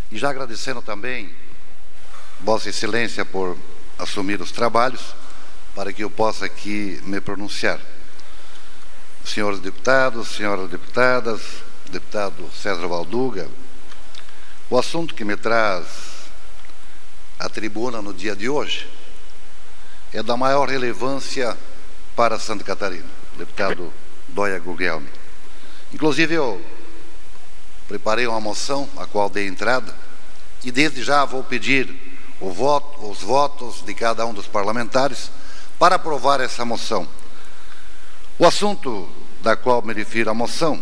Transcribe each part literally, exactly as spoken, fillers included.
E já agradecendo também Vossa Excelência por assumir os trabalhos para que eu possa aqui me pronunciar. Senhores deputados, senhoras deputadas, deputado César Valduga, o assunto que me traz à tribuna no dia de hoje é da maior relevância para Santa Catarina, deputado Dóia Guglielmi. Inclusive eu preparei uma moção, a qual dei entrada, e desde já vou pedir o voto, os votos de cada um dos parlamentares para aprovar essa moção. O assunto da qual me refiro à moção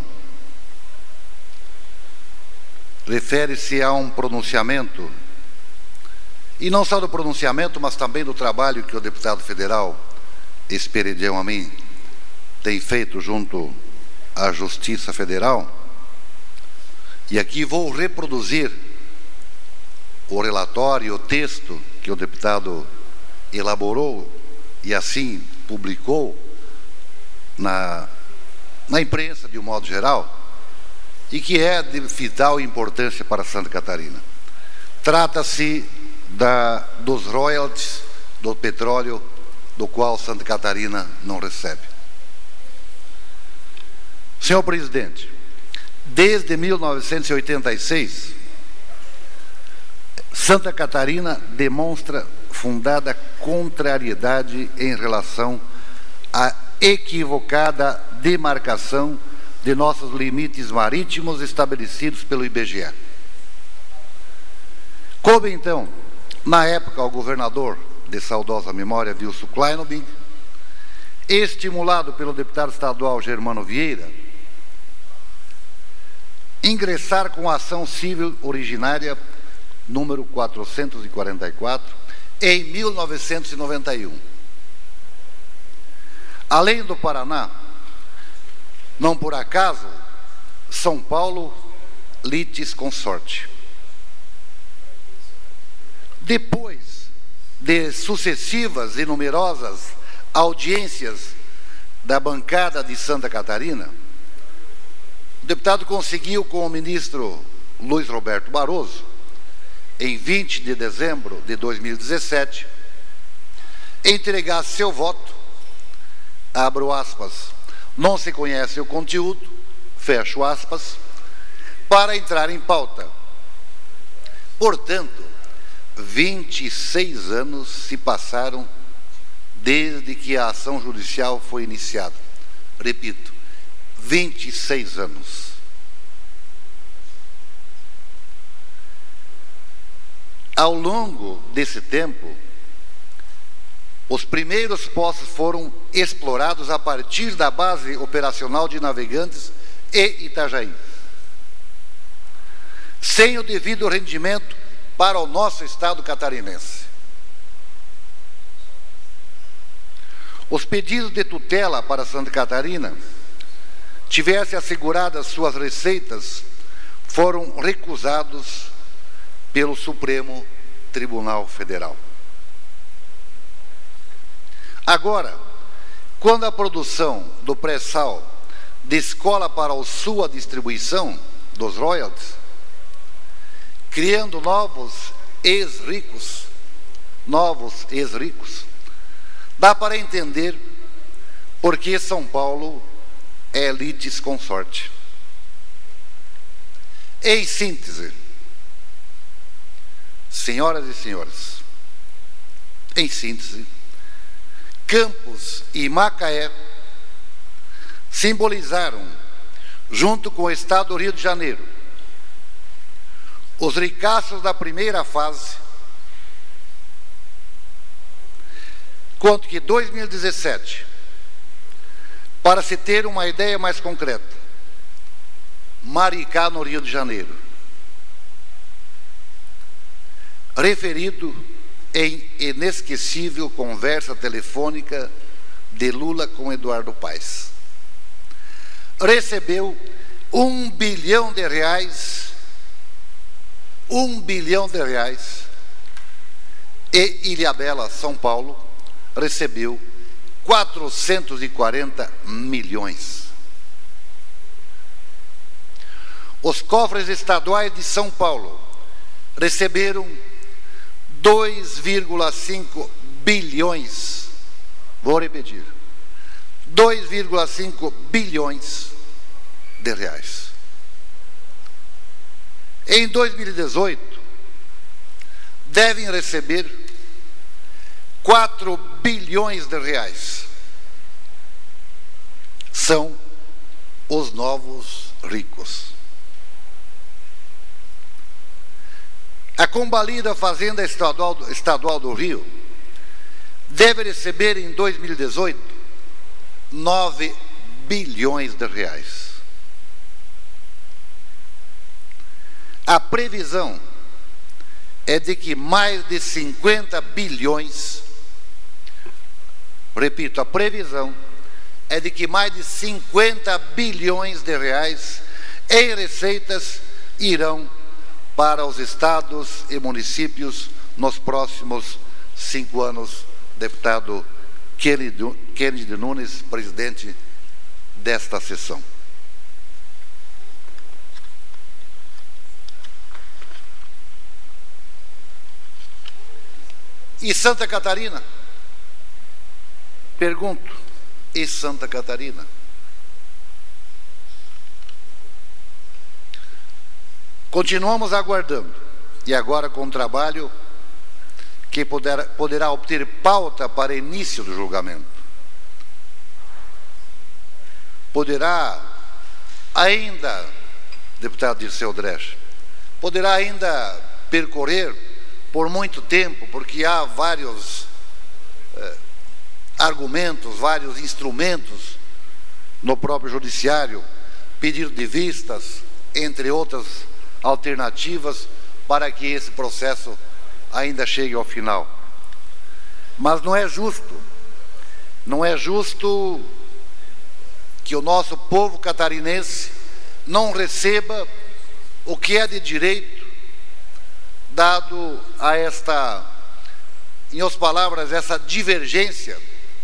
refere-se a um pronunciamento, e não só do pronunciamento, mas também do trabalho que o deputado federal Esperidião Amin tem feito junto à Justiça Federal. E aqui vou reproduzir o relatório, o texto que o deputado elaborou e assim publicou na, na imprensa de um modo geral, e que é de vital importância para Santa Catarina. Trata-se da, dos royalties do petróleo, do qual Santa Catarina não recebe. Senhor presidente, desde mil novecentos e oitenta e seis, Santa Catarina demonstra fundada contrariedade em relação à equivocada demarcação de nossos limites marítimos estabelecidos pelo I B G E. Coube, então, na época, ao governador de saudosa memória, Wilson Kleinobing, estimulado pelo deputado estadual Germano Vieira, ingressar com a ação civil originária número quatrocentos e quarenta e quatro, em mil novecentos e noventa e um. Além do Paraná, não por acaso, São Paulo litis consorte. Depois de sucessivas e numerosas audiências da bancada de Santa Catarina, o deputado conseguiu com o ministro Luiz Roberto Barroso, em vinte de dezembro de dois mil e dezessete, entregar seu voto, abro aspas, não se conhece o conteúdo, fecho aspas, para entrar em pauta. Portanto, vinte e seis anos se passaram desde que a ação judicial foi iniciada. Repito, vinte e seis anos. Ao longo desse tempo, os primeiros poços foram explorados a partir da base operacional de Navegantes e Itajaí, sem o devido rendimento para o nosso estado catarinense. Os pedidos de tutela para Santa Catarina tivessem asseguradas suas receitas foram recusados pelo Supremo Tribunal Federal. Agora, quando a produção do pré-sal descola para a sua distribuição dos royalties, criando novos ex-ricos, novos ex-ricos, dá para entender por que São Paulo é litis consorte. Em síntese, senhoras e senhores, em síntese, Campos e Macaé simbolizaram, junto com o estado do Rio de Janeiro, os ricaços da primeira fase, quanto que dois mil e dezessete, para se ter uma ideia mais concreta, Maricá, no Rio de Janeiro, referido em inesquecível conversa telefônica de Lula com Eduardo Paes, recebeu um bilhão de reais, um bilhão de reais, e Ilhabela, São Paulo, recebeu quatrocentos e quarenta milhões. Os cofres estaduais de São Paulo receberam dois vírgula cinco bilhões, vou repetir, dois vírgula cinco bilhões de reais. Em dois mil e dezoito, devem receber quatro bilhões de reais. São os novos ricos. A combalida Fazenda Estadual, Estadual do Rio deve receber em dois mil e dezoito nove bilhões de reais. A previsão é de que mais de cinquenta bilhões, repito, a previsão é de que mais de cinquenta bilhões de reais em receitas irão para os estados e municípios nos próximos cinco anos. Deputado Kennedy Nunes, presidente desta sessão. E Santa Catarina? Pergunto, e Santa Catarina? Continuamos aguardando, e agora com um trabalho que poderá, poderá obter pauta para início do julgamento. Poderá ainda, deputado Dirceu Dresch, poderá ainda percorrer por muito tempo, porque há vários eh, argumentos, vários instrumentos no próprio judiciário, pedido de vistas, entre outras alternativas, para que esse processo ainda chegue ao final. Mas não é justo, não é justo que o nosso povo catarinense não receba o que é de direito, dado a esta, em outras palavras, essa divergência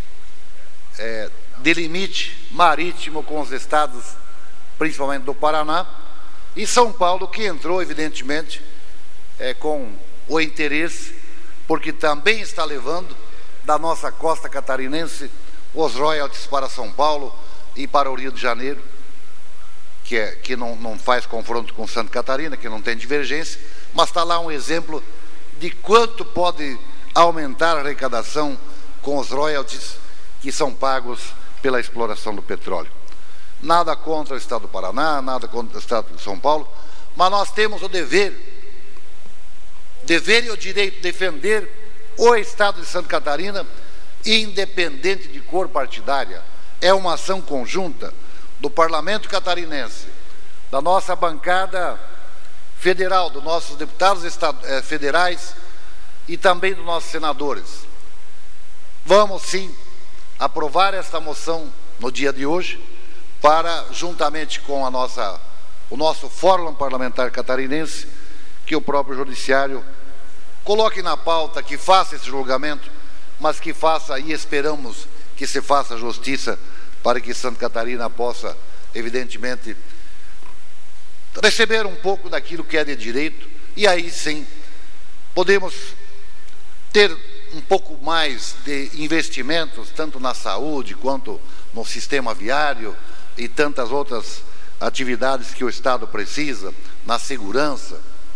é, de limite marítimo com os estados, principalmente do Paraná, e São Paulo, que entrou, evidentemente, é, com o interesse, porque também está levando da nossa costa catarinense os royalties para São Paulo e para o Rio de Janeiro, que, é, que não, não faz confronto com Santa Catarina, que não tem divergência, mas está lá um exemplo de quanto pode aumentar a arrecadação com os royalties que são pagos pela exploração do petróleo. Nada contra o Estado do Paraná, nada contra o Estado de São Paulo, mas nós temos o dever, dever e o direito de defender o Estado de Santa Catarina, independente de cor partidária. É uma ação conjunta do Parlamento catarinense, da nossa bancada federal, dos nossos deputados federais e também dos nossos senadores. Vamos sim aprovar esta moção no dia de hoje, para, juntamente com a nossa, o nosso Fórum Parlamentar Catarinense, que o próprio Judiciário coloque na pauta, que faça esse julgamento, mas que faça, e esperamos que se faça justiça, para que Santa Catarina possa, evidentemente, receber um pouco daquilo que é de direito, e aí sim podemos ter um pouco mais de investimentos, tanto na saúde quanto no sistema viário e tantas outras atividades que o Estado precisa, na segurança.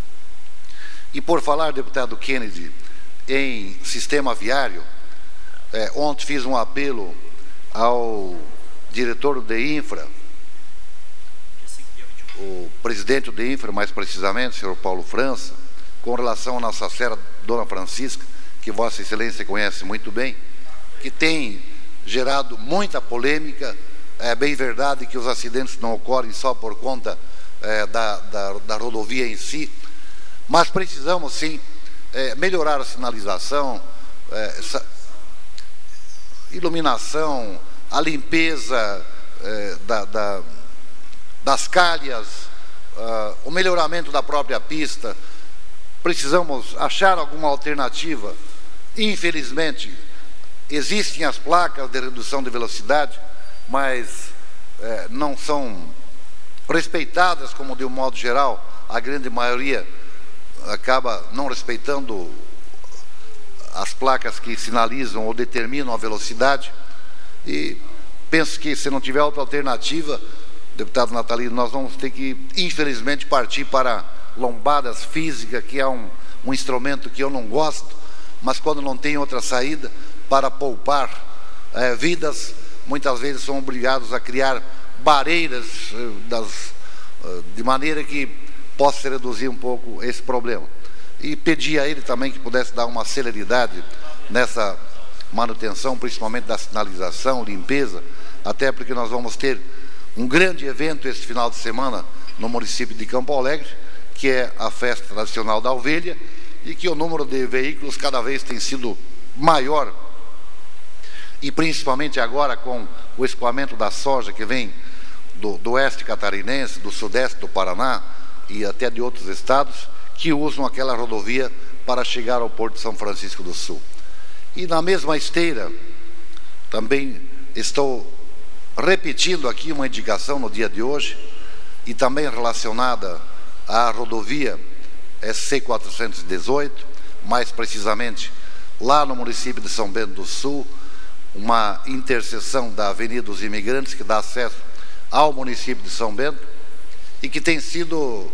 E por falar, deputado Kennedy, em sistema viário, é, ontem fiz um apelo ao diretor do DEINFRA, o presidente do DEINFRA, mais precisamente, o senhor Paulo França, com relação à nossa senhora Dona Francisca, que Vossa Excelência conhece muito bem, que tem gerado muita polêmica. É bem verdade que os acidentes não ocorrem só por conta é, da, da, da rodovia em si, mas precisamos sim é, melhorar a sinalização, é, iluminação, a limpeza é, da, da, das calhas, uh, o melhoramento da própria pista. Precisamos achar alguma alternativa. Infelizmente, existem as placas de redução de velocidade, mas é, não são respeitadas como, de um modo geral, a grande maioria acaba não respeitando as placas que sinalizam ou determinam a velocidade, e penso que, se não tiver outra alternativa, deputado Natalino, nós vamos ter que, infelizmente, partir para lombadas físicas, que é um, um instrumento que eu não gosto, mas quando não tem outra saída, para poupar é, vidas, muitas vezes são obrigados a criar barreiras das, de maneira que possa reduzir um pouco esse problema. E pedi a ele também que pudesse dar uma celeridade nessa manutenção, principalmente da sinalização, limpeza, até porque nós vamos ter um grande evento esse final de semana no município de Campo Alegre, que é a festa tradicional da ovelha, e que o número de veículos cada vez tem sido maior, e principalmente agora com o escoamento da soja que vem do, do oeste catarinense, do sudeste do Paraná e até de outros estados, que usam aquela rodovia para chegar ao Porto de São Francisco do Sul. E na mesma esteira, também estou repetindo aqui uma indicação no dia de hoje, e também relacionada à rodovia S C quatrocentos e dezoito, mais precisamente lá no município de São Bento do Sul, uma interseção da Avenida dos Imigrantes que dá acesso ao município de São Bento e que tem sido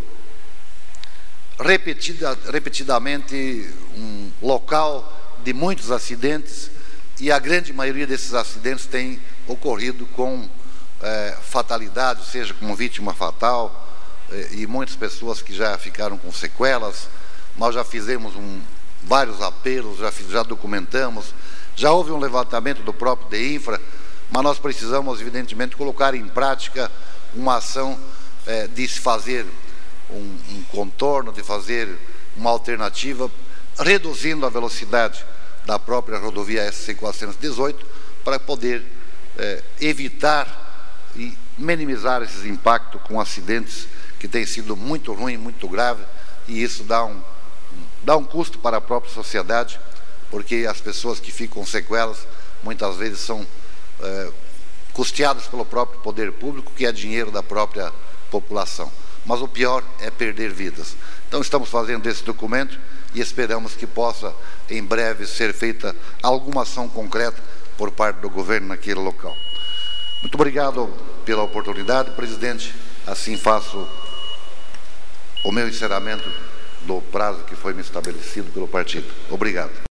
repetida, repetidamente um local de muitos acidentes, e a grande maioria desses acidentes tem ocorrido com é, fatalidade, ou seja, com vítima fatal, é, e muitas pessoas que já ficaram com sequelas. Nós já fizemos um, vários apelos, já, fiz, já documentamos, já houve um levantamento do próprio DEINFRA, mas nós precisamos, evidentemente, colocar em prática uma ação é, de se fazer um, um contorno, de fazer uma alternativa, reduzindo a velocidade da própria rodovia S C quatrocentos e dezoito, para poder é, evitar e minimizar esses impactos com acidentes que têm sido muito ruins, muito graves, e isso dá um, dá um custo para a própria sociedade, porque as pessoas que ficam com sequelas muitas vezes são é, custeadas pelo próprio poder público, que é dinheiro da própria população. Mas o pior é perder vidas. Então estamos fazendo esse documento e esperamos que possa em breve ser feita alguma ação concreta por parte do governo naquele local. Muito obrigado pela oportunidade, presidente. Assim faço o meu encerramento do prazo que foi me estabelecido pelo partido. Obrigado.